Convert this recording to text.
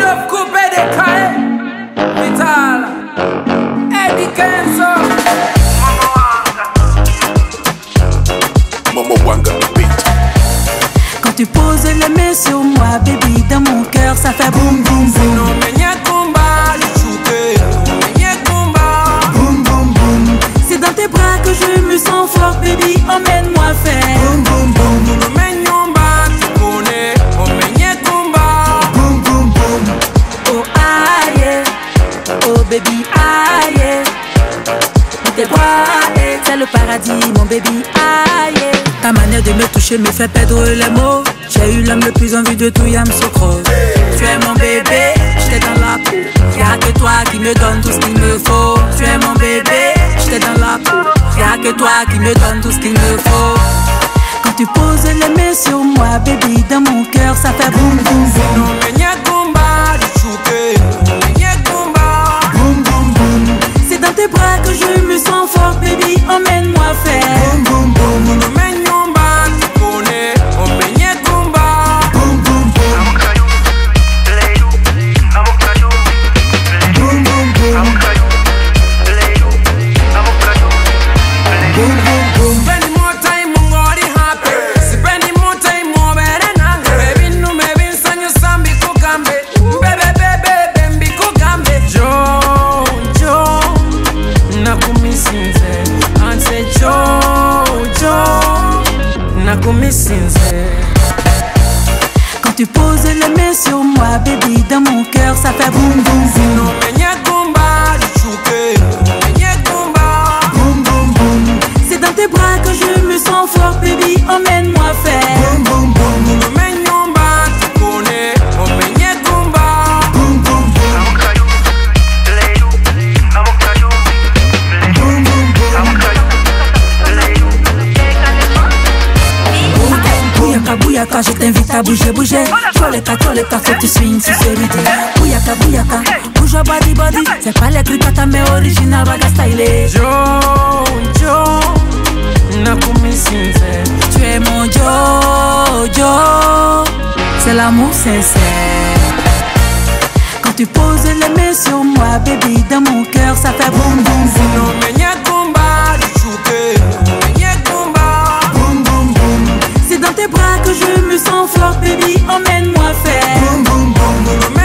Neuf coupés de caille. Vital. Eddie Kenzo. Momo Wanga the beat. Quand tu poses les mains sur moi, baby, dans mon cœur, ça fait boum boum boum. Non mais y'a combat, le chouquet. Y'a combat. Boum boum boum. C'est dans tes bras que je me sens fort, baby, emmène-moi faire. Boum boum boum. Nous nous menions bas, tu connais. On mène combat. Boum boum boum. Oh aïe, oh baby aïe. Tes bras, c'est le paradis, mon baby aïe. Ta manière de me toucher me fait perdre les mots. J'ai eu l'homme le plus en vue de tout, Yam Sokro. Tu es mon bébé, j'étais dans la peau. Y'a que toi qui me donne tout ce qu'il me faut. Tu es mon bébé, j'étais dans la peau. Y'a que toi qui me donne tout ce qu'il me faut. Quand tu poses les mains sur moi, baby, dans mon cœur, ça fait boum boum boum. Non mais y'a combat, le chouquet. Y'a combat. Boum boum boum. C'est dans tes bras que je me sens fort, baby, emmène-moi faire. Boum boum boum. Nous nous menions bas, tu connais. On mène combat. Boum boum boum. Boum boum boum. Boum boum boum. Spending more time on body happy. Spending more time more better than baby. No maybe son you sambi kukambe. Baby kukambe. Joe, nakumisinze. Anse Joe, nakumisinze. Quand tu poses les mains sur moi, baby, dans mon cœur, ça fait boum boum boum. No menya combat, le chouquet. Menya combat. Boum boum boum. C'est dans tes bras que je me sens fort, baby, emmène-moi faire. Boum boum boum. Nous nous menions bas, tu connais. On menya combat. Boum boum boum. Boum boum boum. Bouyaka, bouyaka, je t'invite à bouger, bouger. Tcholeka, faut que tu swing sur ce rythme. Bouyaka, bouyaka, bouge body, body. C'est pas les cricata, mais original, baga stylé. Joe, nakumisinze. Tu es mon Jojo, c'est l'amour sincère. Quand tu poses les mains sur moi, baby, dans mon cœur, ça fait boum boum boum. No menya combat, le chouquet. Menya combat. Boum boum boum. C'est dans tes bras que je me sens fort, baby, emmène-moi faire. Boum boum boum. Nous nous